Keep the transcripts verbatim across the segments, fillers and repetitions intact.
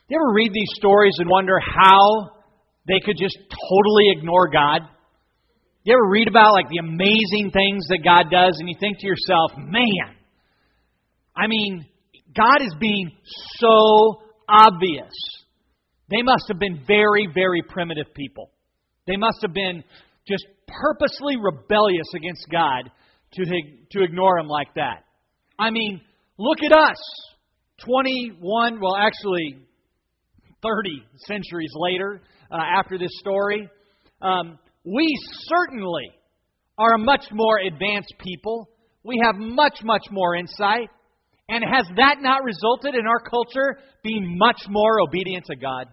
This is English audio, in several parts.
You ever read these stories and wonder how they could just totally ignore God? You ever read about like the amazing things that God does and you think to yourself, man, I mean, God is being so obvious. They must have been very, very primitive people. They must have been just purposely rebellious against God to, to ignore Him like that. I mean, look at us. twenty-one, well actually thirty centuries later, uh, after this story, um, we certainly are a much more advanced people. We have much, much more insight. And has that not resulted in our culture being much more obedient to God?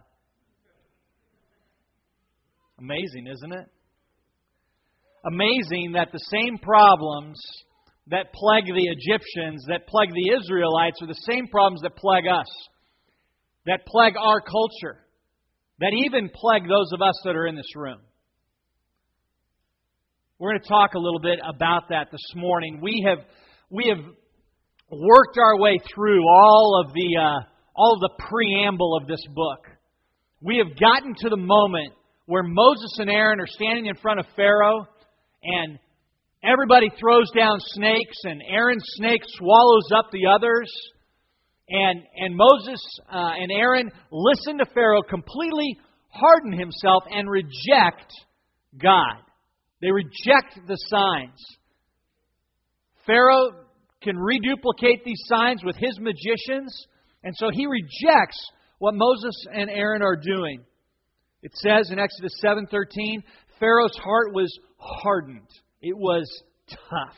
Amazing, isn't it? Amazing that the same problems that plague the Egyptians, that plague the Israelites, are the same problems that plague us, that plague our culture, that even plague those of us that are in this room. We're going to talk a little bit about that this morning. We have we have worked our way through all of the uh, all of the preamble of this book. We have gotten to the moment where Moses and Aaron are standing in front of Pharaoh, and everybody throws down snakes, and Aaron's snake swallows up the others. And and Moses uh, and Aaron listen to Pharaoh, completely harden himself, and reject God. They reject the signs. Pharaoh can reduplicate these signs with his magicians, and so he rejects what Moses and Aaron are doing. It says in Exodus seven thirteen, Pharaoh's heart was hardened. It was tough.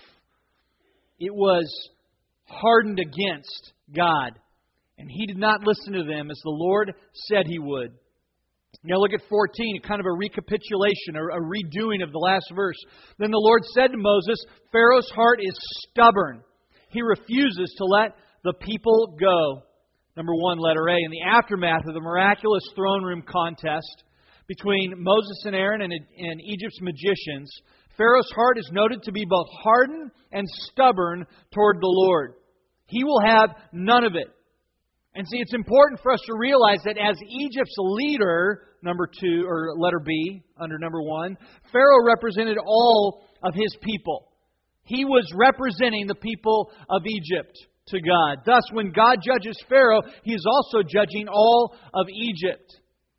It was hardened against God. And he did not listen to them as the Lord said He would. Now look at fourteen, kind of a recapitulation, a redoing of the last verse. Then the Lord said to Moses, Pharaoh's heart is stubborn. He refuses to let the people go. Number one, letter A. In the aftermath of the miraculous throne room contest between Moses and Aaron and, and Egypt's magicians, Pharaoh's heart is noted to be both hardened and stubborn toward the Lord. He will have none of it. And see, it's important for us to realize that as Egypt's leader, number two, or letter B, under number one, Pharaoh represented all of his people. He was representing the people of Egypt to God. Thus, when God judges Pharaoh, He is also judging all of Egypt.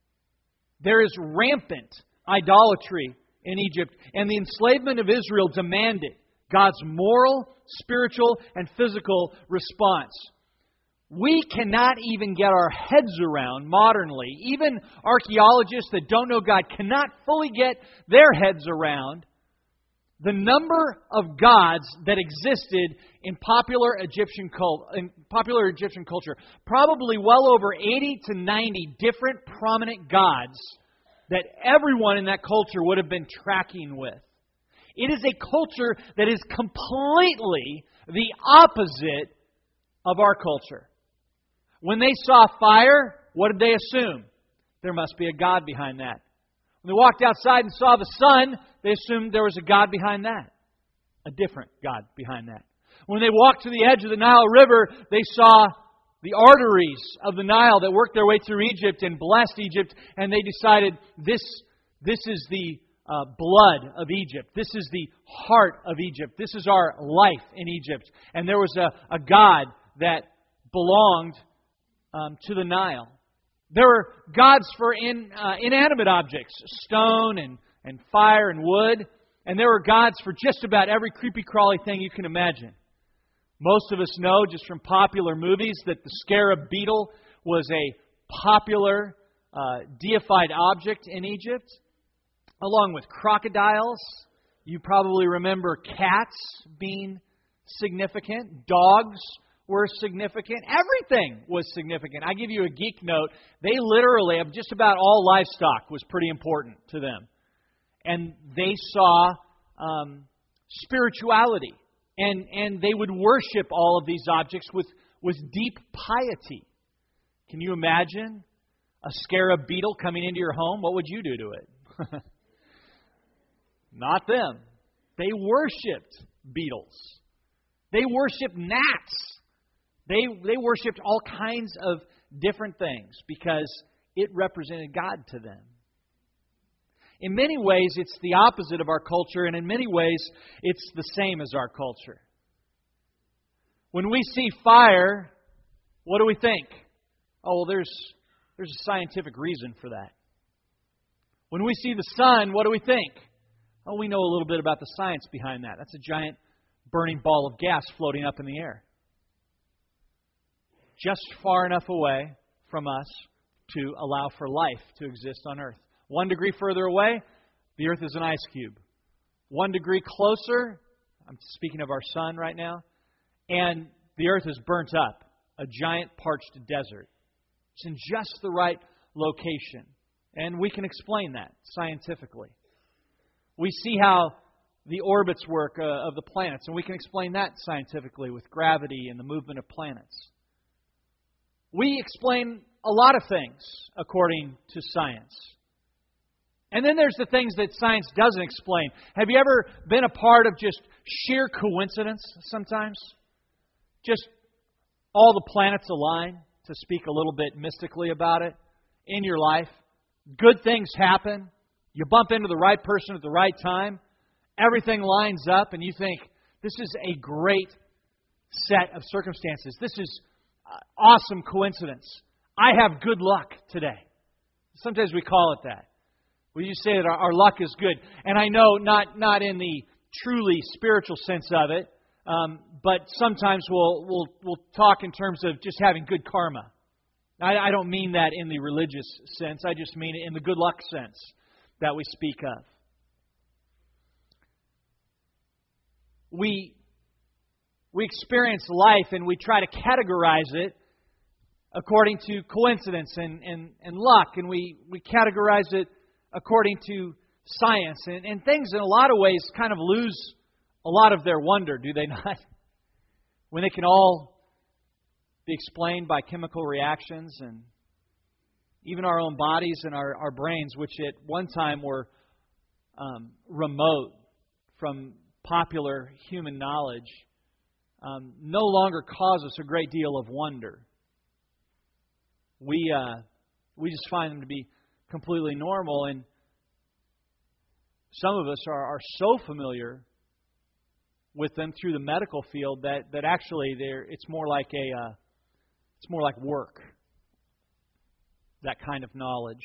There is rampant idolatry in Egypt, and the enslavement of Israel demanded God's moral, spiritual, and physical response. We cannot even get our heads around, modernly, even archaeologists that don't know God cannot fully get their heads around the number of gods that existed in popular Egyptian cult, in popular Egyptian culture. Probably well over eighty to ninety different prominent gods that everyone in that culture would have been tracking with. It is a culture that is completely the opposite of our culture. When they saw fire, what did they assume? There must be a God behind that. When they walked outside and saw the sun, they assumed there was a God behind that. A different God behind that. When they walked to the edge of the Nile River, they saw the arteries of the Nile that worked their way through Egypt and blessed Egypt, and they decided this, this is the uh, blood of Egypt. This is the heart of Egypt. This is our life in Egypt. And there was a, a God that belonged um, to the Nile. There were gods for in, uh, inanimate objects, stone and, and fire and wood. And there were gods for just about every creepy-crawly thing you can imagine. Most of us know, just from popular movies, that the scarab beetle was a popular uh, deified object in Egypt, along with crocodiles. You probably remember cats being significant. Dogs were significant. Everything was significant. I give you a geek note. They literally, of just about all livestock, was pretty important to them. And they saw um, spirituality. And and they would worship all of these objects with, with deep piety. Can you imagine a scarab beetle coming into your home? What would you do to it? Not them. They worshipped beetles. They worshipped gnats. They they worshipped all kinds of different things because it represented God to them. In many ways, it's the opposite of our culture, and in many ways, it's the same as our culture. When we see fire, what do we think? Oh, well, there's, there's a scientific reason for that. When we see the sun, what do we think? Oh, we know a little bit about the science behind that. That's a giant burning ball of gas floating up in the air. Just far enough away from us to allow for life to exist on earth. One degree further away, the earth is an ice cube. One degree closer, I'm speaking of our sun right now, and the earth is burnt up, a giant parched desert. It's in just the right location. And we can explain that scientifically. We see how the orbits work uh, of the planets, and we can explain that scientifically with gravity and the movement of planets. We explain a lot of things according to science. And then there's the things that science doesn't explain. Have you ever been a part of just sheer coincidence sometimes? Just all the planets align, to speak a little bit mystically about it, in your life. Good things happen. You bump into the right person at the right time. Everything lines up and you think, this is a great set of circumstances. This is awesome coincidence. I have good luck today. Sometimes we call it that. We just say that our, our luck is good. And I know not, not in the truly spiritual sense of it, um, but sometimes we'll, we'll, we'll talk in terms of just having good karma. I, I don't mean that in the religious sense. I just mean it in the good luck sense that we speak of. We, we experience life and we try to categorize it according to coincidence and, and, and luck. And we, we categorize it according to science. And, and things in a lot of ways kind of lose a lot of their wonder, do they not? When they can all be explained by chemical reactions and even our own bodies and our, our brains, which at one time were um, remote from popular human knowledge, um, no longer cause us a great deal of wonder. We uh, we just find them to be completely normal, and some of us are, are so familiar with them through the medical field that, that actually they're it's more like a uh, it's more like work. That kind of knowledge.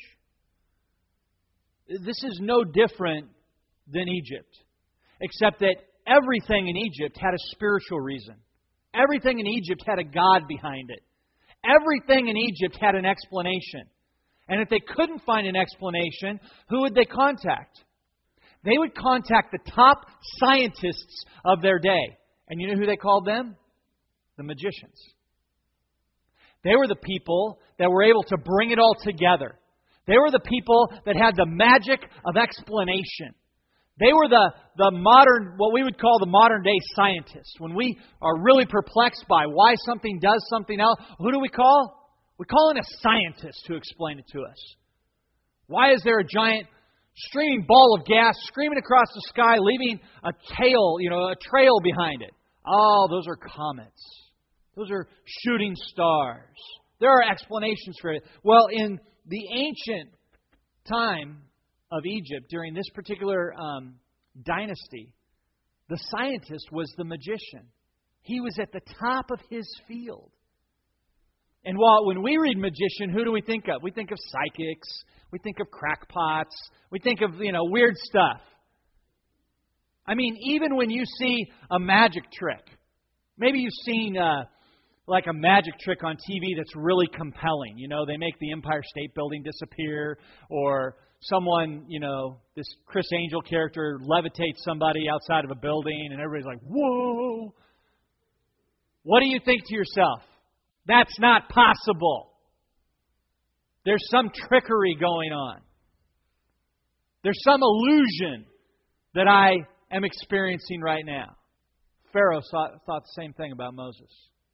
This is no different than Egypt, except that everything in Egypt had a spiritual reason. Everything in Egypt had a God behind it. Everything in Egypt had an explanation. And if they couldn't find an explanation, who would they contact? They would contact the top scientists of their day. And you know who they called them? The magicians. They were the people that were able to bring it all together. They were the people that had the magic of explanation. They were the, the modern, what we would call the modern day scientists. When we are really perplexed by why something does something else, who do we call? We call in a scientist to explain it to us. Why is there a giant streaming ball of gas screaming across the sky, leaving a tail, you know, a trail behind it? Oh, those are comets. Those are shooting stars. There are explanations for it. Well, in the ancient time of Egypt, during this particular um, dynasty, the scientist was the magician. He was at the top of his field. And while when we read magician, who do we think of? We think of psychics. We think of crackpots. We think of, you know, weird stuff. I mean, even when you see a magic trick, maybe you've seen uh, like a magic trick on T V that's really compelling. You know, they make the Empire State Building disappear, or someone, you know, this Chris Angel character levitates somebody outside of a building, and everybody's like, whoa! What do you think to yourself? That's not possible. There's some trickery going on. There's some illusion that I am experiencing right now. Pharaoh thought, thought the same thing about Moses.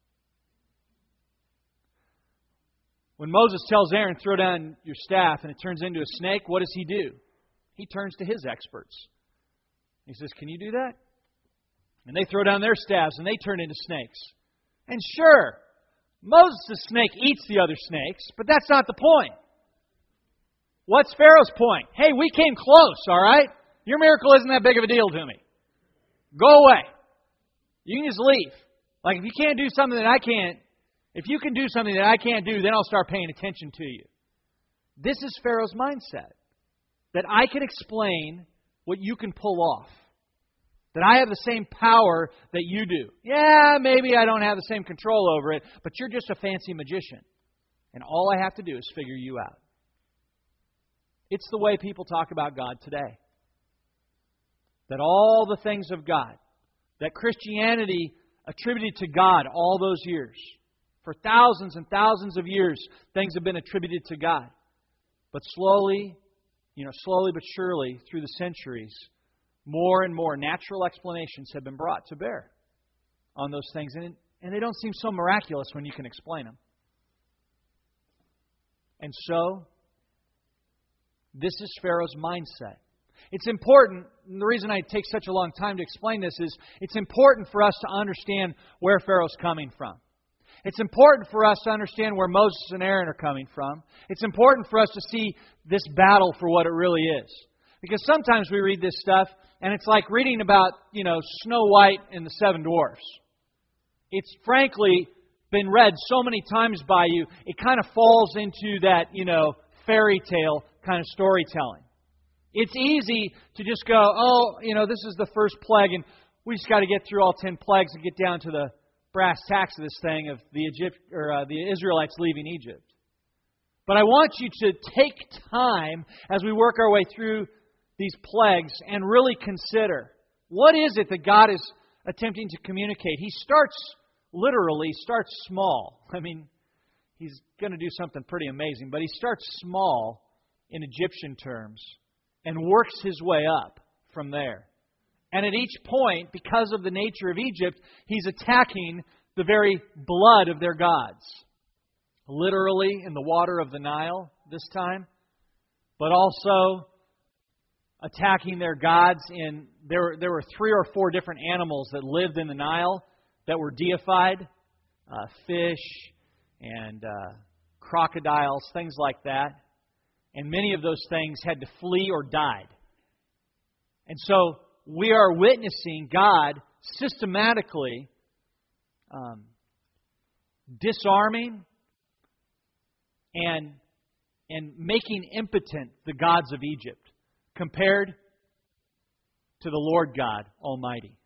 When Moses tells Aaron, throw down your staff, and it turns into a snake, what does he do? He turns to his experts. He says, can you do that? And they throw down their staffs, and they turn into snakes. And sure, Moses' snake eats the other snakes, but that's not the point. What's Pharaoh's point? Hey, we came close, all right? Your miracle isn't that big of a deal to me. Go away. You can just leave. Like, if you can't do something that I can't, if you can do something that I can't do, then I'll start paying attention to you. This is Pharaoh's mindset. That I can explain what you can pull off. That I have the same power that you do. Yeah, maybe I don't have the same control over it, but you're just a fancy magician. And all I have to do is figure you out. It's the way people talk about God today. That all the things of God, that Christianity attributed to God all those years. For thousands and thousands of years, things have been attributed to God. But slowly, you know, slowly but surely, through the centuries, more and more natural explanations have been brought to bear on those things. And, and they don't seem so miraculous when you can explain them. And so, this is Pharaoh's mindset. It's important, and the reason I take such a long time to explain this is it's important for us to understand where Pharaoh's coming from. It's important for us to understand where Moses and Aaron are coming from. It's important for us to see this battle for what it really is. Because sometimes we read this stuff, and it's like reading about, you know, Snow White and the Seven Dwarfs. It's frankly been read so many times by you, it kind of falls into that, you know, fairy tale kind of storytelling. It's easy to just go, oh, you know, this is the first plague, and we just got to get through all ten plagues and get down to the brass tacks of this thing of the Egypt or uh, the Israelites leaving Egypt. But I want you to take time as we work our way through these plagues and really consider, what is it that God is attempting to communicate? He starts, literally, starts small. I mean, He's going to do something pretty amazing, but He starts small in Egyptian terms and works His way up from there. And at each point, because of the nature of Egypt, He's attacking the very blood of their gods. Literally in the water of the Nile this time, but also attacking their gods in, there, there were three or four different animals that lived in the Nile that were deified. Uh, fish and uh, crocodiles, things like that. And many of those things had to flee or died. And so we are witnessing God systematically um, disarming and, and making impotent the gods of Egypt compared to the Lord God Almighty.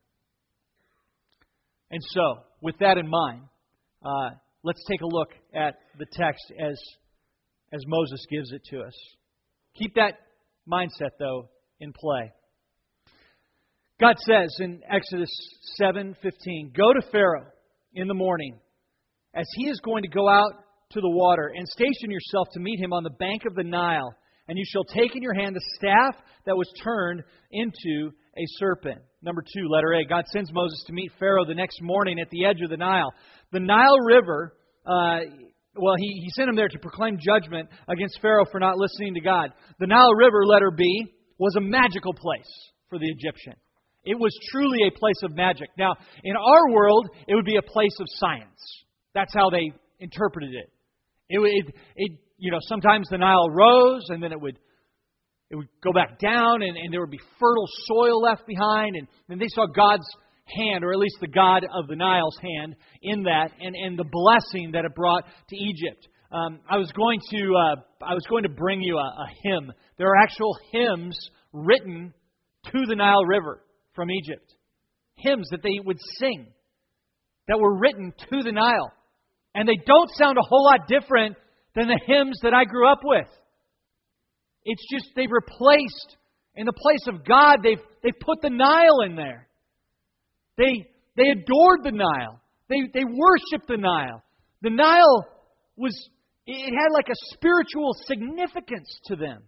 And so, with that in mind, uh, let's take a look at the text as, as Moses gives it to us. Keep that mindset, though, in play. God says in Exodus seven fifteen, "Go to Pharaoh in the morning, as he is going to go out to the water, and station yourself to meet him on the bank of the Nile. And you shall take in your hand the staff that was turned into a serpent." Number two, letter A. God sends Moses to meet Pharaoh the next morning at the edge of the Nile. The Nile River, uh, well, he, he sent him there to proclaim judgment against Pharaoh for not listening to God. The Nile River, letter B, was a magical place for the Egyptian. It was truly a place of magic. Now, in our world, it would be a place of science. That's how they interpreted it. It, it, it you know, sometimes the Nile rose, and then it would it would go back down, and, and there would be fertile soil left behind, and then they saw God's hand, or at least the God of the Nile's hand, in that, and, and the blessing that it brought to Egypt. Um, I was going to uh, I was going to bring you a, a hymn. There are actual hymns written to the Nile River from Egypt. Hymns that they would sing that were written to the Nile. And they don't sound a whole lot different than the hymns that I grew up with. It's just they've replaced, in the place of God, they've they've put the Nile in there. They they adored the Nile. They they worshipped the Nile. The Nile was, it had like a spiritual significance to them.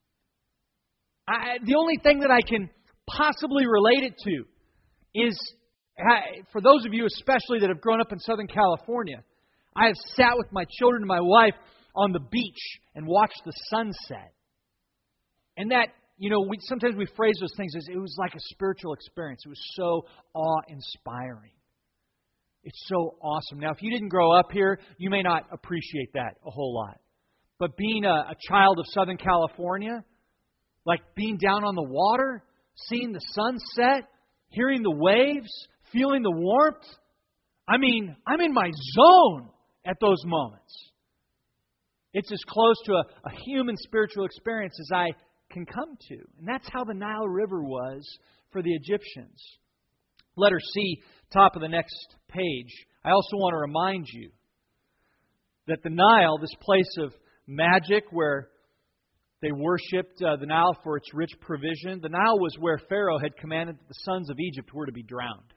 I, the only thing that I can possibly relate it to is, for those of you especially that have grown up in Southern California, I have sat with my children and my wife on the beach and watched the sunset. And that, you know, we sometimes we phrase those things as it was like a spiritual experience. It was so awe-inspiring. It's so awesome. Now, if you didn't grow up here, you may not appreciate that a whole lot. But being a, a child of Southern California, like being down on the water, seeing the sunset, hearing the waves, feeling the warmth, I mean, I'm in my zone at those moments. It's as close to a, a human spiritual experience as I can come to. And that's how the Nile River was for the Egyptians. Letter C, top of the next page. I also want to remind you that the Nile, this place of magic where they worshipped uh, the Nile for its rich provision, the Nile was where Pharaoh had commanded that the sons of Egypt were to be drowned.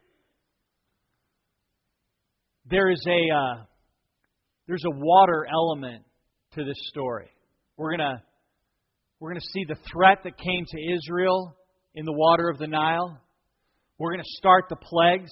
There is a uh, there's a water element to this story. We're gonna we're gonna see the threat that came to Israel in the water of the Nile. We're going to start the plagues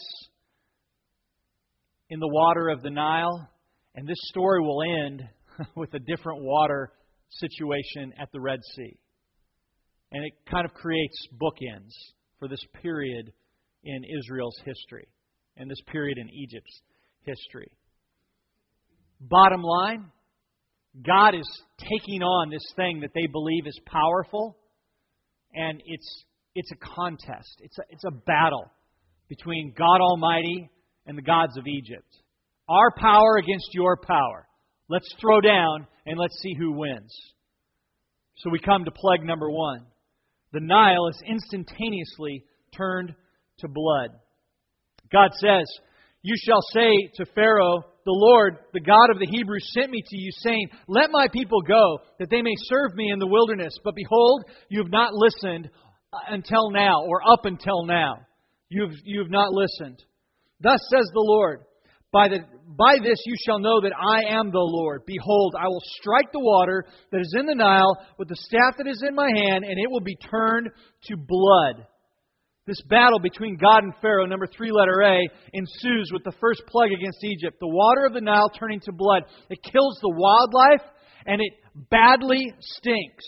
in the water of the Nile, and this story will end with a different water situation at the Red Sea. And it kind of creates bookends for this period in Israel's history and this period in Egypt's history. Bottom line, God is taking on this thing that they believe is powerful, and it's It's a contest. It's a, it's a battle between God Almighty and the gods of Egypt. Our power against your power. Let's throw down and let's see who wins. So we come to plague number one. The Nile is instantaneously turned to blood. God says, "You shall say to Pharaoh, the Lord, the God of the Hebrews, sent me to you, saying, let my people go, that they may serve me in the wilderness. But behold, you have not listened until now, or up until now. You've, you've not listened. Thus says the Lord, by, the, by this you shall know that I am the Lord. Behold, I will strike the water that is in the Nile with the staff that is in my hand, and it will be turned to blood." This battle between God and Pharaoh, number three, letter A, ensues with the first plague against Egypt. The water of the Nile turning to blood. It kills the wildlife, and it badly stinks.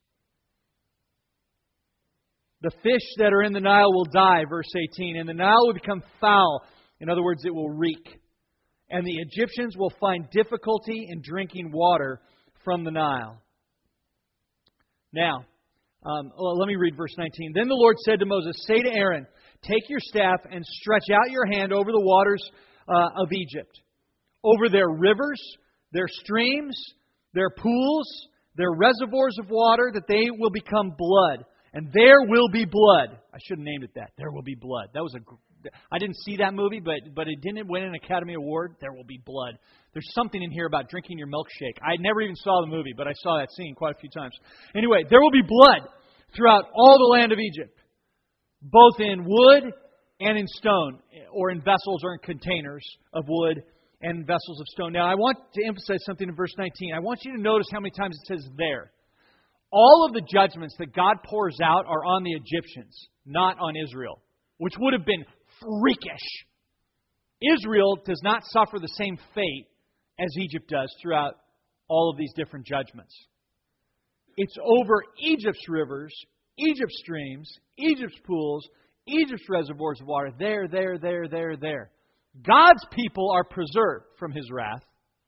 The fish that are in the Nile will die, verse eighteen, and the Nile will become foul. In other words, it will reek. And the Egyptians will find difficulty in drinking water from the Nile. Now, um, well, let me read verse nineteen. Then the Lord said to Moses, "Say to Aaron, take your staff and stretch out your hand over the waters uh, of Egypt, over their rivers, their streams, their pools, their reservoirs of water, that they will become blood. And there will be blood." I should have named it that. There will be blood. That was a. I didn't see that movie, but but it didn't win an Academy Award. There will be blood. There's something in here about drinking your milkshake. I never even saw the movie, but I saw that scene quite a few times. Anyway, there will be blood throughout all the land of Egypt, both in wood and in stone, or in vessels or in containers of wood and vessels of stone. Now, I want to emphasize something in verse nineteen. I want you to notice how many times it says there. All of the judgments that God pours out are on the Egyptians, not on Israel, which would have been freakish. Israel does not suffer the same fate as Egypt does throughout all of these different judgments. It's over Egypt's rivers, Egypt's streams, Egypt's pools, Egypt's reservoirs of water. There, there, there, there, there. God's people are preserved from His wrath,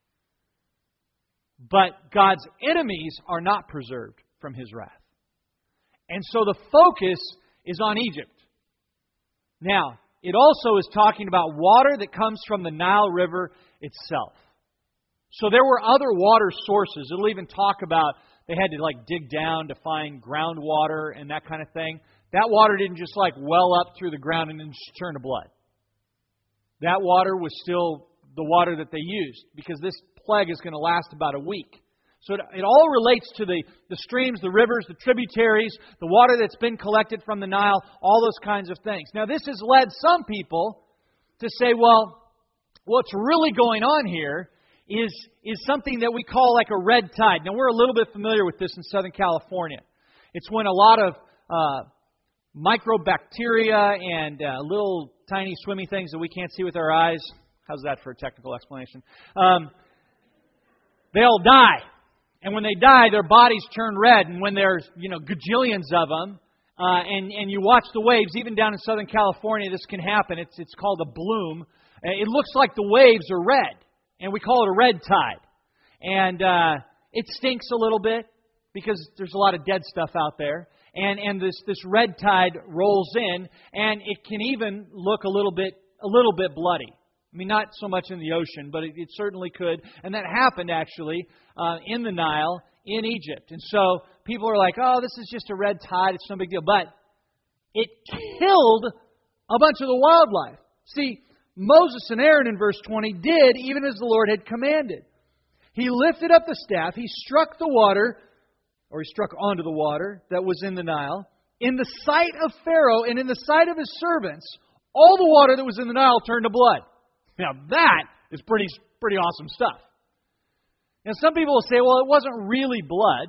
but God's enemies are not preserved from His wrath. And so the focus is on Egypt. Now, it also is talking about water that comes from the Nile River itself. So there were other water sources. It'll even talk about they had to like dig down to find groundwater and that kind of thing. That water didn't just like well up through the ground and then just turn to blood. That water was still the water that they used, because this plague is going to last about a week. So it, it all relates to the, the streams, the rivers, the tributaries, the water that's been collected from the Nile, all those kinds of things. Now, this has led some people to say, well, what's really going on here is, is something that we call like a red tide. Now, we're a little bit familiar with this in Southern California. It's when a lot of uh, microbacteria and uh, little tiny swimmy things that we can't see with our eyes. How's that for a technical explanation? Um, they all die. And when they die, their bodies turn red. And when there's, you know, gajillions of them, uh, and, and you watch the waves, even down in Southern California, this can happen. It's, it's called a bloom. It looks like the waves are red, and we call it a red tide. And uh, it stinks a little bit because there's a lot of dead stuff out there. And and this, this red tide rolls in, and it can even look a little bit a little bit bloody. I mean, not so much in the ocean, but it, it certainly could. And that happened, actually, uh, in the Nile, in Egypt. And so people are like, oh, this is just a red tide. It's no big deal. But it killed a bunch of the wildlife. See, Moses and Aaron in verse twenty did even as the Lord had commanded. He lifted up the staff. He struck the water, or he struck onto the water that was in the Nile. In the sight of Pharaoh and in the sight of his servants, all the water that was in the Nile turned to blood. Now that is pretty pretty awesome stuff. Now some people will say, well, it wasn't really blood.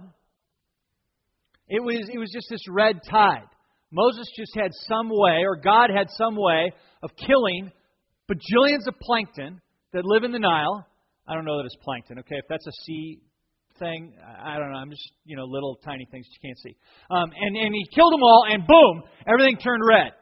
It was it was just this red tide. Moses just had some way, or God had some way of killing bajillions of plankton that live in the Nile. I don't know that it's plankton, okay? If that's a sea thing, I don't know. I'm just, you know, little tiny things you can't see. Um, and, and he killed them all, and boom, everything turned red.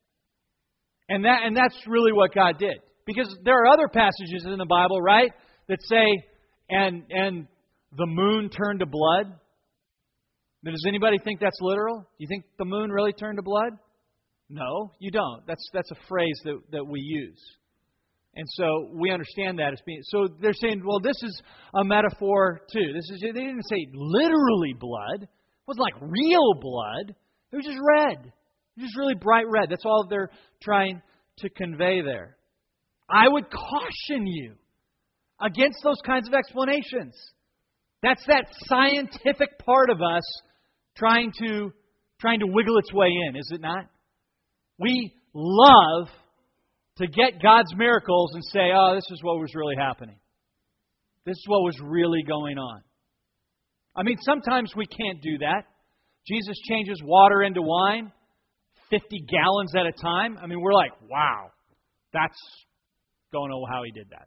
And that and that's really what God did. Because there are other passages in the Bible, right, that say, and and the moon turned to blood. Now, does anybody think that's literal? Do you think the moon really turned to blood? No, you don't. That's that's a phrase that, that we use. And so we understand that as being... So they're saying, well, this is a metaphor too. This is They didn't say literally blood. It wasn't like real blood. It was just red. It was just really bright red. That's all they're trying to convey there. I would caution you against those kinds of explanations. That's that scientific part of us trying to trying to wiggle its way in, is it not? We love to get God's miracles and say, oh, this is what was really happening. This is what was really going on. I mean, sometimes we can't do that. Jesus changes water into wine, fifty gallons at a time. I mean, we're like, wow, that's... don't know how He did that.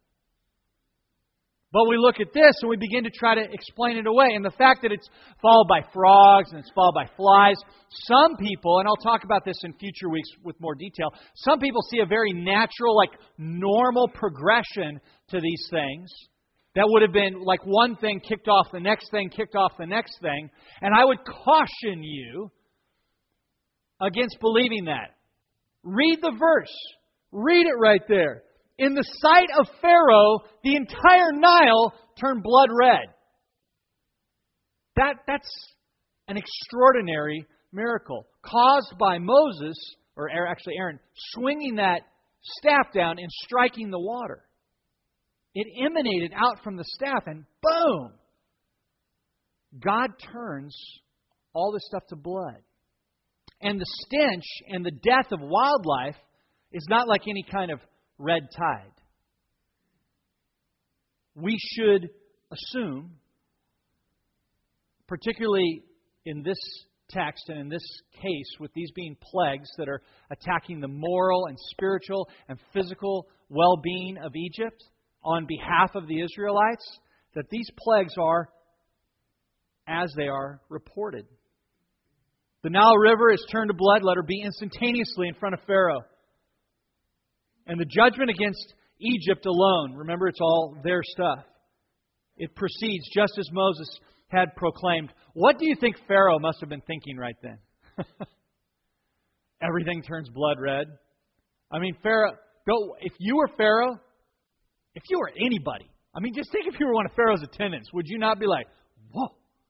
But we look at this and we begin to try to explain it away. And the fact that it's followed by frogs and it's followed by flies, some people, and I'll talk about this in future weeks with more detail, some people see a very natural, like normal progression to these things. That would have been like one thing kicked off the next thing, kicked off the next thing. And I would caution you against believing that. Read the verse. Read it right there. In the sight of Pharaoh, the entire Nile turned blood red. That, that's an extraordinary miracle caused by Moses, or actually Aaron, swinging that staff down and striking the water. It emanated out from the staff and boom! God turns all this stuff to blood. And the stench and the death of wildlife is not like any kind of red tide. We should assume, particularly in this text and in this case, with these being plagues that are attacking the moral and spiritual and physical well-being of Egypt on behalf of the Israelites, that these plagues are as they are reported. The Nile River is turned to blood, let her be instantaneously in front of Pharaoh. And the judgment against Egypt alone, remember it's all their stuff, it proceeds just as Moses had proclaimed. What do you think Pharaoh must have been thinking right then? Everything turns blood red. I mean, Pharaoh, go, if you were Pharaoh, if you were anybody, I mean, just think if you were one of Pharaoh's attendants, would you not be like, whoa,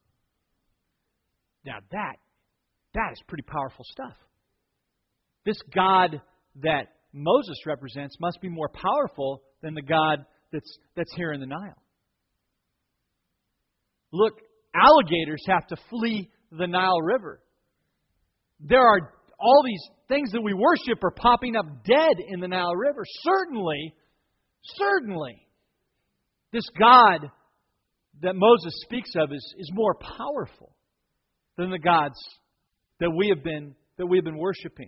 now that, that is pretty powerful stuff. This God that Moses represents must be more powerful than the God that's that's here in the Nile. Look, alligators have to flee the Nile River. There are all these things that we worship are popping up dead in the Nile River. Certainly, certainly, this God that Moses speaks of is, is more powerful than the gods that we have been that we have been worshiping.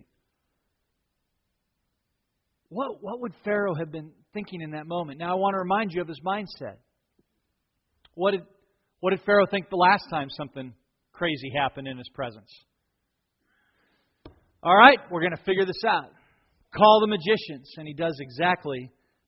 What, what would Pharaoh have been thinking in that moment? Now, I want to remind you of his mindset. What did, what did Pharaoh think the last time something crazy happened in his presence? All right, we're going to figure this out. Call the magicians. And he does exactly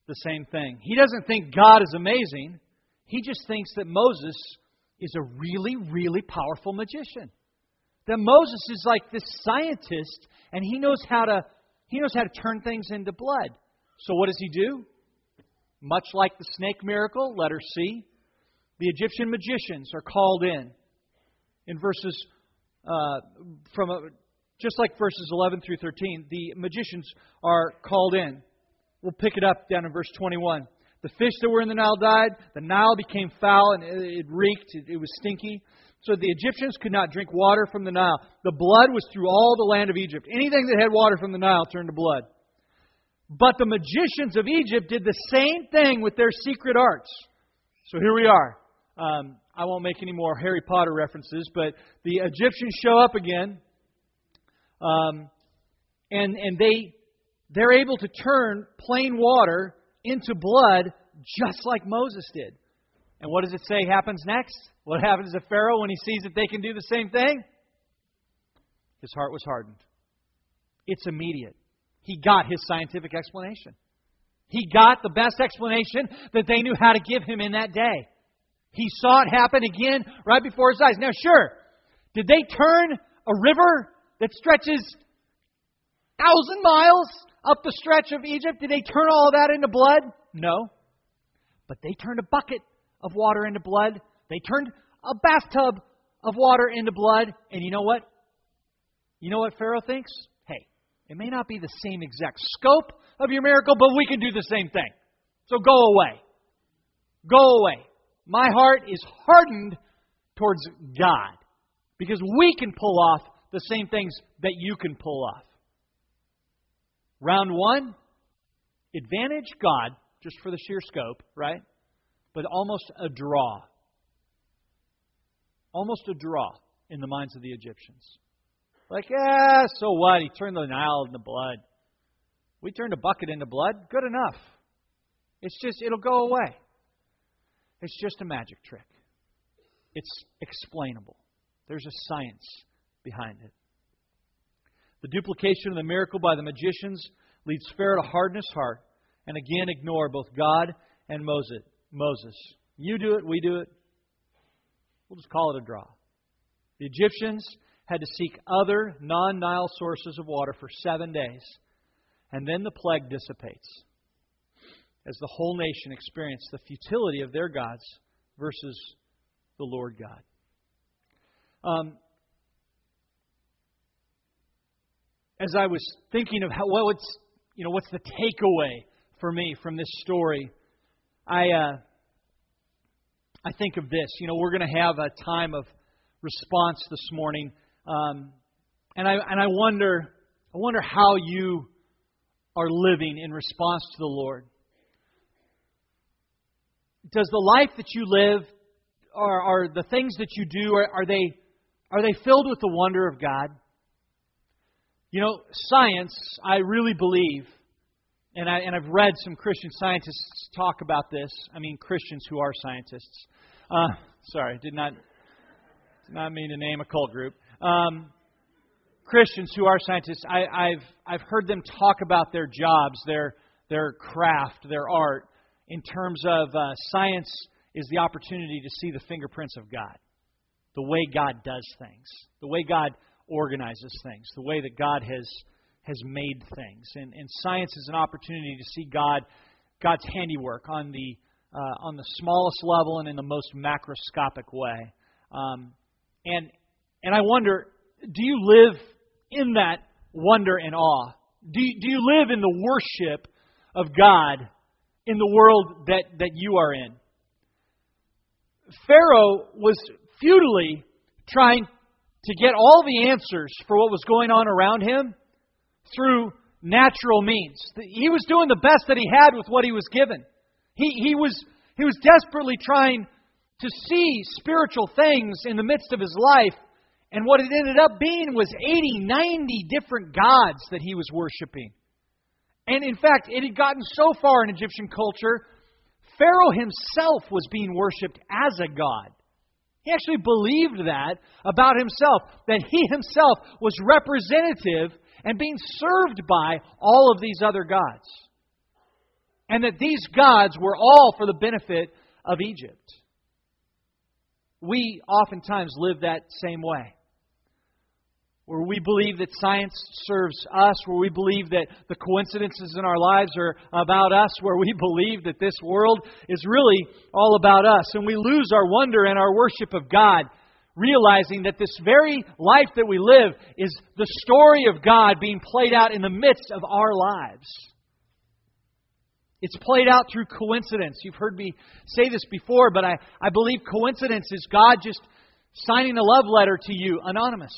the same thing. He doesn't think God is amazing. He just thinks that Moses is a really, really powerful magician. That Moses is like this scientist, and he knows how to he knows how to turn things into blood. So what does he do? Much like the snake miracle, letter C, the Egyptian magicians are called in. In verses uh, from a, just like verses eleven through thirteen, the magicians are called in. We'll pick it up down in verse twenty-one. The fish that were in the Nile died. The Nile became foul and it reeked. It was stinky. So the Egyptians could not drink water from the Nile. The blood was through all the land of Egypt. Anything that had water from the Nile turned to blood. But the magicians of Egypt did the same thing with their secret arts. So here we are. Um, I won't make any more Harry Potter references, but the Egyptians show up again. Um, and and they, they're able to turn plain water into blood just like Moses did. And what does it say happens next? What happens to Pharaoh when he sees that they can do the same thing? His heart was hardened. It's immediate. He got his scientific explanation. He got the best explanation that they knew how to give him in that day. He saw it happen again right before his eyes. Now, sure, did they turn a river that stretches thousand miles up the stretch of Egypt? Did they turn all of that into blood? No. But they turned a bucket of water into blood. They turned a bathtub of water into blood. And you know what? You know what Pharaoh thinks? Hey, it may not be the same exact scope of your miracle, but we can do the same thing. So go away. Go away. My heart is hardened towards God because we can pull off the same things that you can pull off. Round one, advantage God, just for the sheer scope, right? But almost a draw. Almost a draw in the minds of the Egyptians. Like, yeah, so what? He turned the Nile into blood. We turned a bucket into blood. Good enough. It's just, it'll go away. It's just a magic trick. It's explainable. There's a science behind it. The duplication of the miracle by the magicians leads Pharaoh to harden his heart and again ignore both God and Moses. Moses. You do it, we do it. We'll just call it a draw. The Egyptians had to seek other non-Nile sources of water for seven days. And then the plague dissipates as the whole nation experienced the futility of their gods versus the Lord God. Um, as I was thinking of how, what's, you know, what's the takeaway for me from this story, I uh, I think of this. You know, we're going to have a time of response this morning, um, and I and I wonder I wonder how you are living in response to the Lord. Does the life that you live, or are the things that you do, are, are they are they filled with the wonder of God? You know, science, I really believe, and, I, and I've read some Christian scientists talk about this. I mean, Christians who are scientists. Uh, sorry, did not, did not mean to name a cult group. Um, Christians who are scientists, I, I've I've heard them talk about their jobs, their their craft, their art, in terms of uh, science is the opportunity to see the fingerprints of God, the way God does things, the way God organizes things, the way that God has has made things, and, and science is an opportunity to see God, God's handiwork on the uh, on the smallest level and in the most macroscopic way. Um, and and I wonder, do you live in that wonder and awe? Do you, do you live in the worship of God in the world that, that you are in? Pharaoh was futilely trying to get all the answers for what was going on around him through natural means. He was doing the best that he had with what he was given. He, he was he was desperately trying to see spiritual things in the midst of his life, and what it ended up being was eighty, ninety different gods that he was worshiping. And in fact, it had gotten so far in Egyptian culture, Pharaoh himself was being worshipped as a god. He actually believed that about himself, that he himself was representative and being served by all of these other gods. And that these gods were all for the benefit of Egypt. We oftentimes live that same way. Where we believe that science serves us, where we believe that the coincidences in our lives are about us, where we believe that this world is really all about us. And we lose our wonder and our worship of God, realizing that this very life that we live is the story of God being played out in the midst of our lives. It's played out through coincidence. You've heard me say this before, but I, I believe coincidence is God just signing a love letter to you, anonymous.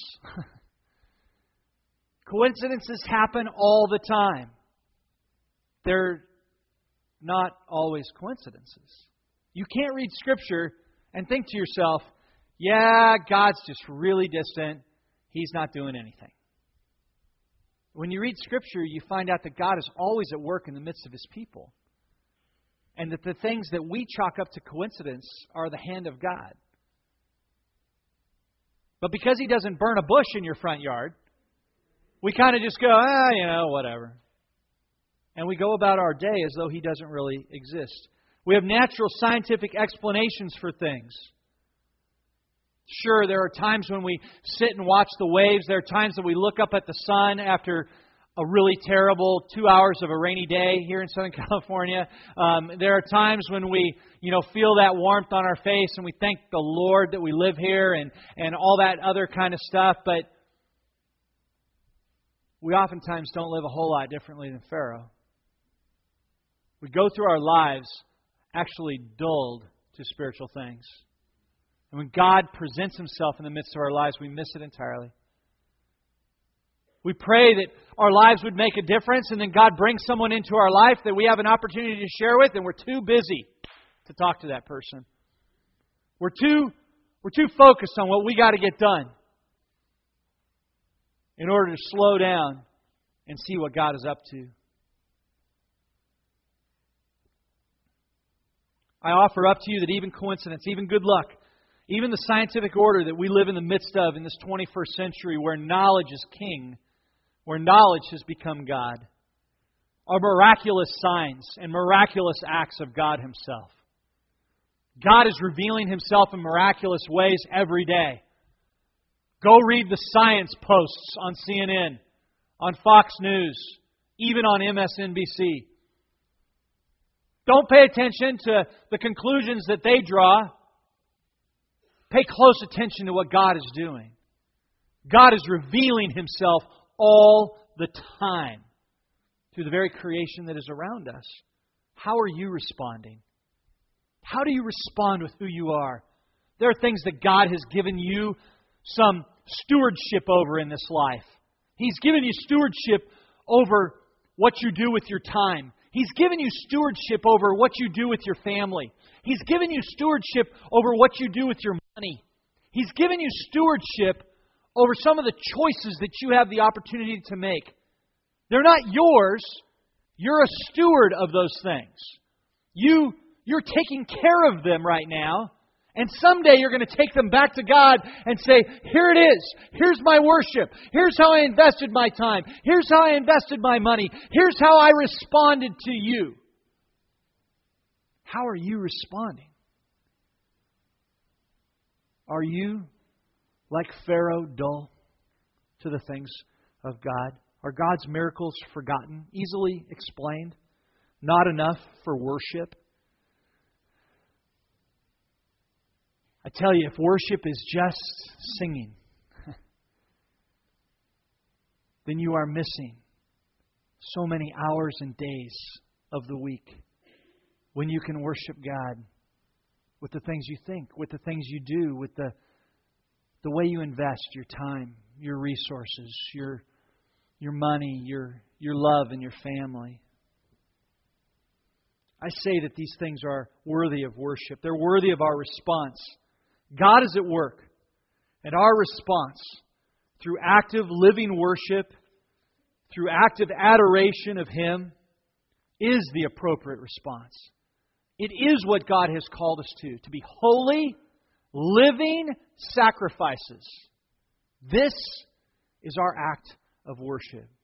Coincidences happen all the time. They're not always coincidences. You can't read Scripture and think to yourself, yeah, God's just really distant. He's not doing anything. When you read Scripture, you find out that God is always at work in the midst of His people. And that the things that we chalk up to coincidence are the hand of God. But because He doesn't burn a bush in your front yard, we kind of just go, ah, you know, whatever. And we go about our day as though He doesn't really exist. We have natural scientific explanations for things. Sure, there are times when we sit and watch the waves. There are times that we look up at the sun after a really terrible two hours of a rainy day here in Southern California. Um, there are times when we, you know, feel that warmth on our face and we thank the Lord that we live here and, and all that other kind of stuff. But we oftentimes don't live a whole lot differently than Pharaoh. We go through our lives actually dulled to spiritual things. And when God presents Himself in the midst of our lives, we miss it entirely. We pray that our lives would make a difference, and then God brings someone into our life that we have an opportunity to share with, and we're too busy to talk to that person. We're too, we're too focused on what we got to get done in order to slow down and see what God is up to. I offer up to you that even coincidence, even good luck, even the scientific order that we live in the midst of in this twenty-first century where knowledge is king, where knowledge has become God, are miraculous signs and miraculous acts of God Himself. God is revealing Himself in miraculous ways every day. Go read the science posts on C N N, on Fox News, even on M S N B C. Don't pay attention to the conclusions that they draw. Pay close attention to what God is doing. God is revealing Himself all the time through the very creation that is around us. How are you responding? How do you respond with who you are? There are things that God has given you some stewardship over in this life. He's given you stewardship over what you do with your time. He's given you stewardship over what you do with your family. He's given you stewardship over what you do with your money. He's given you stewardship over some of the choices that you have the opportunity to make. They're not yours. You're a steward of those things. You, you're taking care of them right now. And someday you're going to take them back to God and say, here it is. Here's my worship. Here's how I invested my time. Here's how I invested my money. Here's how I responded to you. How are you responding? Are you, like Pharaoh, dull to the things of God? Are God's miracles forgotten, easily explained, not enough for worship? I tell you, if worship is just singing, then you are missing so many hours and days of the week when you can worship God with the things you think, with the things you do, with the the way you invest your time, your resources, your your money, your your love and your family. I say that these things are worthy of worship. They're worthy of our response. God is at work. And our response, through active living worship, through active adoration of Him, is the appropriate response. It is what God has called us to, to be holy, living sacrifices. This is our act of worship.